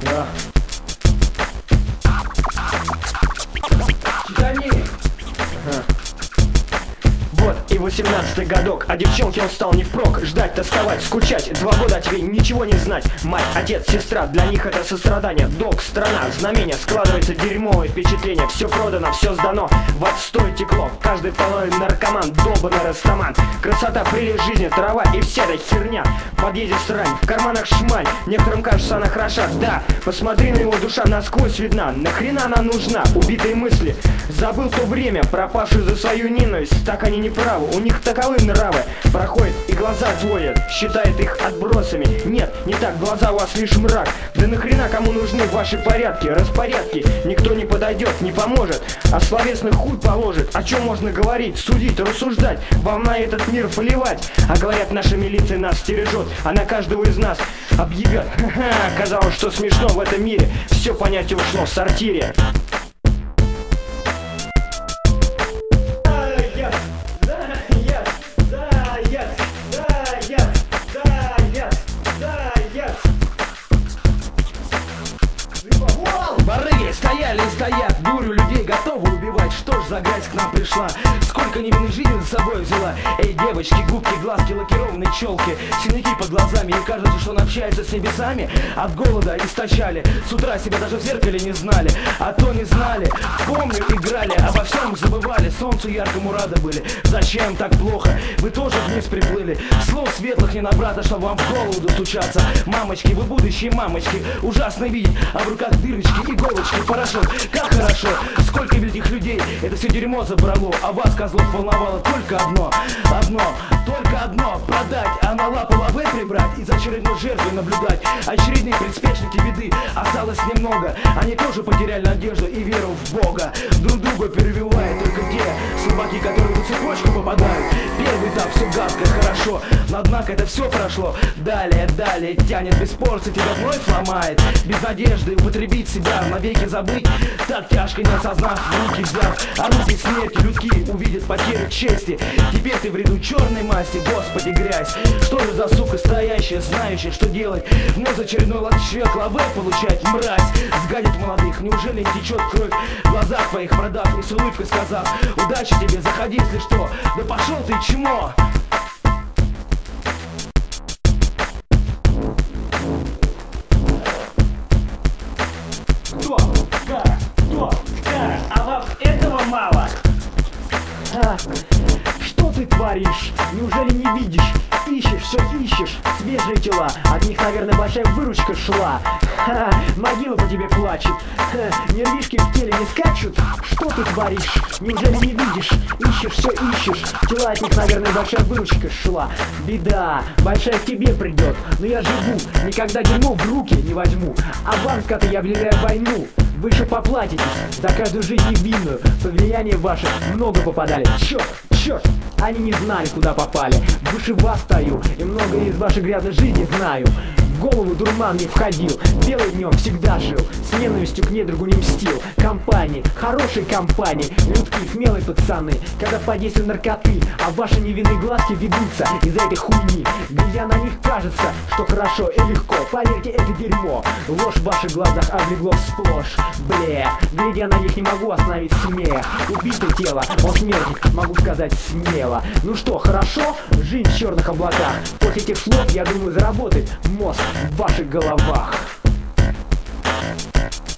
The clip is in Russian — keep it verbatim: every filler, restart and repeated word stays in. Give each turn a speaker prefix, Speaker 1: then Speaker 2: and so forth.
Speaker 1: Да. Читани. Ага. Вот и восемнадцатый годок, а девчонке он стал не впрок. Ждать, тосковать, скучать, два года тебе ничего не знать. Мать, отец, сестра, для них это сострадание. Долг, страна, знамение, складывается дерьмовое впечатление. Все продано, все сдано, в отстой текло. Каждый второй наркоман, долбанный растаман. Красота, прелесть жизни, трава и вся эта херня. В подъезде срань, в карманах шмаль. Некоторым кажется она хороша, да. Посмотри на его, душа насквозь видна. Нахрена она нужна? Убитые мысли. Забыл то время, пропавший за свою ненависть. Так они не правы, у них таковы нравы. Проходит и глаза отводят, считает их отбросами. Нет, не так, глаза у вас лишь мрак. Да нахрена кому нужны ваши порядки, распорядки? Никто не подойдет, не поможет, а словесных хуй положит. О чем можно говорить, судить, рассуждать? Вам на этот мир плевать. А говорят, наша милиция нас стережет, а на каждого из нас объебет. Ха-ха, казалось, что смешно в этом мире. Все понятие ушло в сортире.
Speaker 2: Барыги стояли и стоят, дурю людей готовы убивать. Что ж за грязь к нам пришла? Сколько невинных жизней за собой взяла. Эй, девочки, губки, глазки, лакированные челки, синяки под глазами. И кажется, что он общается с небесами. От голода истощали, с утра себя даже в зеркале не знали. А то не знали, помню, играли, обо всем забывали. Солнцу яркому рады были. Зачем так плохо? Вы тоже вниз приплыли. Слов светлых не набрато, чтобы вам в голову достучаться. Мамочки, вы будущие мамочки. Ужасно видеть, а в руках дырочки, иголочки, порошок. Как хорошо, сколько великих людей это все дерьмо забрало. А вас, козлов, волновало только одно. Одно, только одно. Продать, а на лапу лавы прибрать. И за очередной жертвой наблюдать. Очередные предспечники беды осталось немного. Они тоже потеряли надежду и веру в Бога. Друг друга перебивают только те слабаки, которые в цепочку попадают. Первый этап все гадко, хорошо, но однако это все прошло. Далее, далее тянет без порции, тебя вновь ломает. Без надежды употребить себя, навеки забыть. Так тяжко, не осознав, руки взяв. А руки смерти людки увидят потерю чести. Теперь ты в ряду черной масти, господи, грязь. Что же за сука стоящая, знающая, что делать? Вновь очередной лачек лавы получать, мразь. Сгадить молодых, неужели не течет кровь в глазах твоих, продав и с улыбкой сказав: удачи тебе, заходи, если что. Да пошел ты, чмо!
Speaker 1: Кто? Как? Кто? Как? А вам этого мало? А, что ты творишь? Неужели не видишь? Ищешь, все ищешь, свежие тела. От них, наверное, большая выручка шла. Ха, могила по тебе плачет. Ха, нервишки в теле не скачут. Что ты творишь? Неужели не видишь? Ищешь, все ищешь. Тела от них, наверное, большая выручка шла. Беда, большая к тебе придет. Но я живу, никогда дерьмо в руки не возьму. А вам, как я объявляю войну. Вы же поплатитесь за каждую жизнь невинную. По влиянию ваше много попадали. Черт, черт, они не знали, куда попали. Выше вас стою и многое из вашей грязной жизни знаю. В голову дурман не входил, белый днем всегда жил, с ненавистью к недругу не мстил. Компании, хорошей компании, людские смелые пацаны, когда под действием наркоты, а ваши невинные глазки ведутся из-за этой хуйни. Глядя на них, кажется, что хорошо и легко. Поверьте, это дерьмо, ложь в ваших глазах облегло сплошь. Бля, глядя на них, не могу остановить смех. Убитое тело, он смертник, могу сказать смело. Ну что, хорошо? Жизнь в черных облаках. После этих слов, я думаю, заработает мозг в ваших головах.